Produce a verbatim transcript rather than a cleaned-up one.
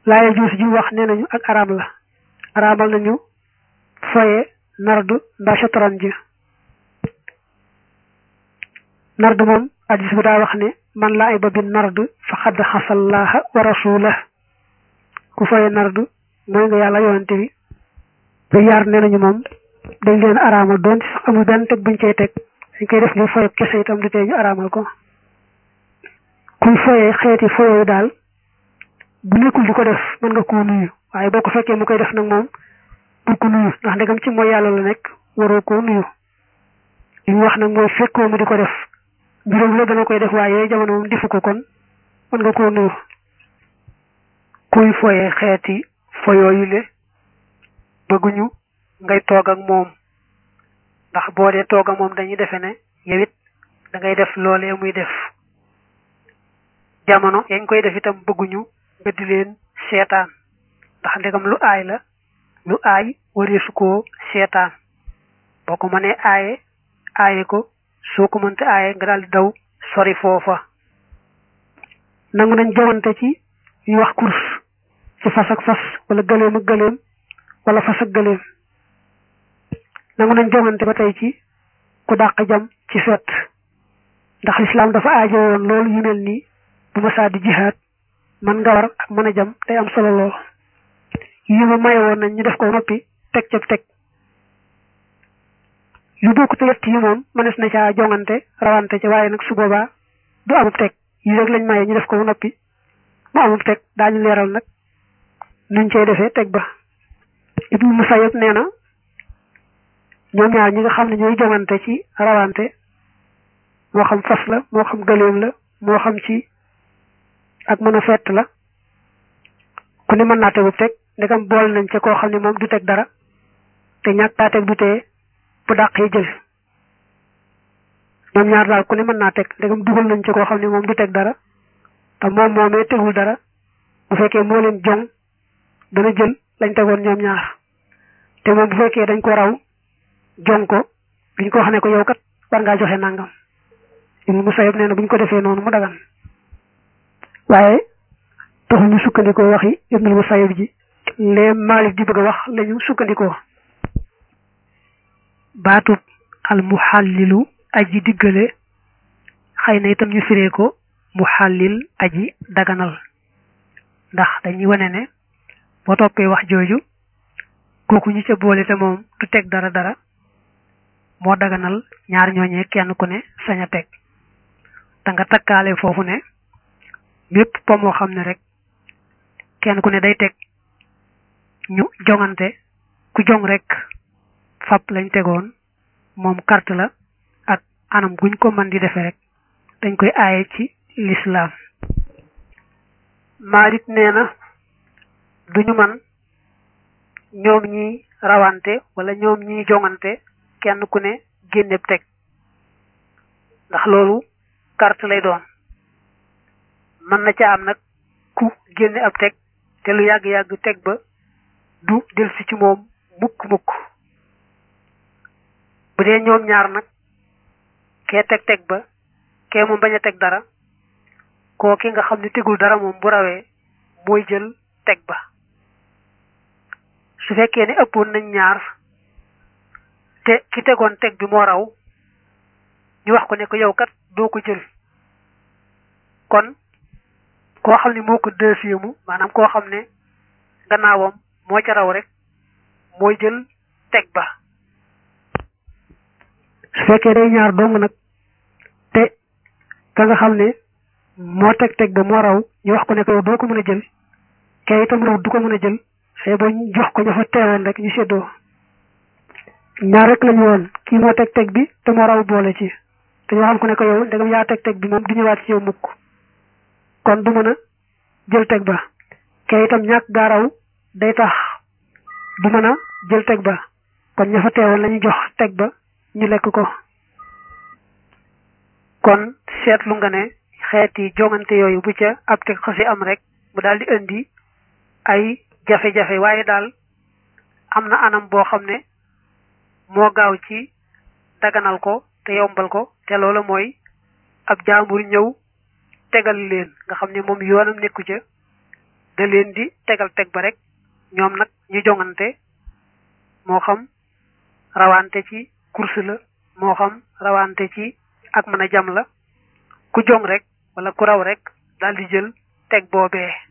laaye juus ji wax nee nañu ak araam la araamal nañu foye nardu mbaa shatranj nard moom addis bu daa wax ne man laa iba bi nard fa xadd xasallaha wa rasulah ku foye nard mooy nga yàlla yonante bi ba yaar nee nañu moom dañ leen araamal doon ci sax amul benn teg buñ cay teg dañ koy def li foye kese itam du tee ñu araamal ko kuy foye xeeti foye daal bu nekkul di ko def mën nga koo nuyu waaye boo ko fekkee mu koy def nag moom bu ko nuyu ndax ndegam ci mooy yàlla la nekk waroo koo nuyu li ñu wax nag mooy fekkoo mu di ko def mbiram la dana koy def waaye jamono moom defu ko kon mën nga koo nuyu kuy foye xeeti foyooyu le bëgguñu ngay toog ak moom ndax boo dee toog ak moom dañuy defe ne yow it da ngay def loolee muy def jamono yañ koy def itam bëgguñu nga di leen seetaan ndax ndegam lu aay la lu aay wareesu koo seetaan boo ko mënee aaye aaye ko soo ko mënte aaye nga daal di daw sori foofa nangu nañ jawante ci yu wax course ci fas ak fas wala gëléem ak gëléem wala fas ak gëléem nangu nañ jawante ba tey ci ku dàq jam ci fet ndax lislaam dafa aajo woon loolu yu mel nii bu ma saa di jihaad man nga war ak mën a jam day am solo lool yi ma maye woon nañ ñu def ko noppi teg ca teg yu bokk te yett yi moom mënees na caa jongante rawante ca waaye nag su boobaa du amub teg yi rek lañ maye ñu def ko noppi mu amub teg daañu leeral nag nuñ cey defee teg ba Ibnu Musayyab nee na ñoom ñaar ñi nga xam ne ñooy jongante ci rawante moo xam fas la moo xam gëléem la moo xam ci ak mën a fett la ku ne mën naa tegub teg ndegam bool nañ ca koo xam ne moom du teg dara te ñàkk taa teg du tee bu dàq yi jël ñoom ñaar daal ku ne mën naa teg ndegam dugal nañ ca koo xam ne moom du teg dara te moom moomee tegul dara bu fekkee moo leen jong dana jël lañ tegoon ñoom ñaar te moom bu fekkee dañ ko raw jong ko biñ ko wax ne ko yow kat war ngaa joxe nangam Ibnu Musayyab nee na buñ ko defee noonu mu dagan waaye taxul ñu sukkandikoo waxi Ibnu Musayyab ji lee Maalik di bëgg a wax lañu sukkandikoo baatub al muhallilu aji diggale xëy na itam ñu firee ko muhallil aji daganal ndax dañuy wane ne boo toppee wax jooju kooku ñu ca boole te moom du teg dara dara moo daganal ñaar ñooñee kenn ku ne sañ a teg te nga takkaale foofu ne mépp po moo xam ne rek kenn ku ne day teg ñu jongante ku jong rek fab lañ tegoon moom carte la ak anam guñ ko mën di defee rek dañ koy aaye ci lislaam Maalik nee na duñu man ñoom ñi rawante wala ñoom ñi jongante kenn ku ne génneb teg ndax loolu carte lay doon mën na ca am nag ku génne ab teg te lu yàgg-yàgg teg ba du del si ci moom mukk-mukk bu dee ñoom ñaar nag kee teg teg ba kee moom bañ a teg dara koo ki nga xam ne tegul dara moom bu rawee mooy jël teg ba su fekkee ne ëppoon nañ ñaar te ki tegoon teg bi moo raw ñu wax ko ne ko yow kat doo ko jël kon koo xam ne moo ko deuxième maanaam koo xam ne gannaawam moo ca raw rek mooy jël teg ba su fekkee day ñaar dong nag te ka nga xam ne moo teg teg ba moo raw ñu wax ko ne ko yow doo ko mën a jël kay itam raw du ko mën a jël xëy ba ñu jox ko ña fa teewoon rek ñu séddoo ñaar rek lañu woon kii moo teg teg bi te moo raw boole ci te ñoo xam ko ne ko yow ndegam yaa teg teg bi moom du ñëwaat ci yow mukk kon du mën a jël teg ba kay itam ñàkk gaa raw day tax du mën a jël teg ba kon ña fa teewoon lañu jox teg ba ñu lekk ko kon seetlu nga ne xeeti jongante yooyu bu ca ab teg xasi am rek mu daal di indi ay jafe-jafe waaye daal am na anam boo xam ne moo gaaw ci daganal ko te yombal ko te loola mooy ab jaambur ñëw tegal leen nga xam ne moom yoonam nekku ca da leen di tegal teg ba rek ñoom nag ñu jongante moo xam rawante ci course la moo xam rawante ci ak mën a jam la ku jong rek wala ku raw rek daal di jël teg boobee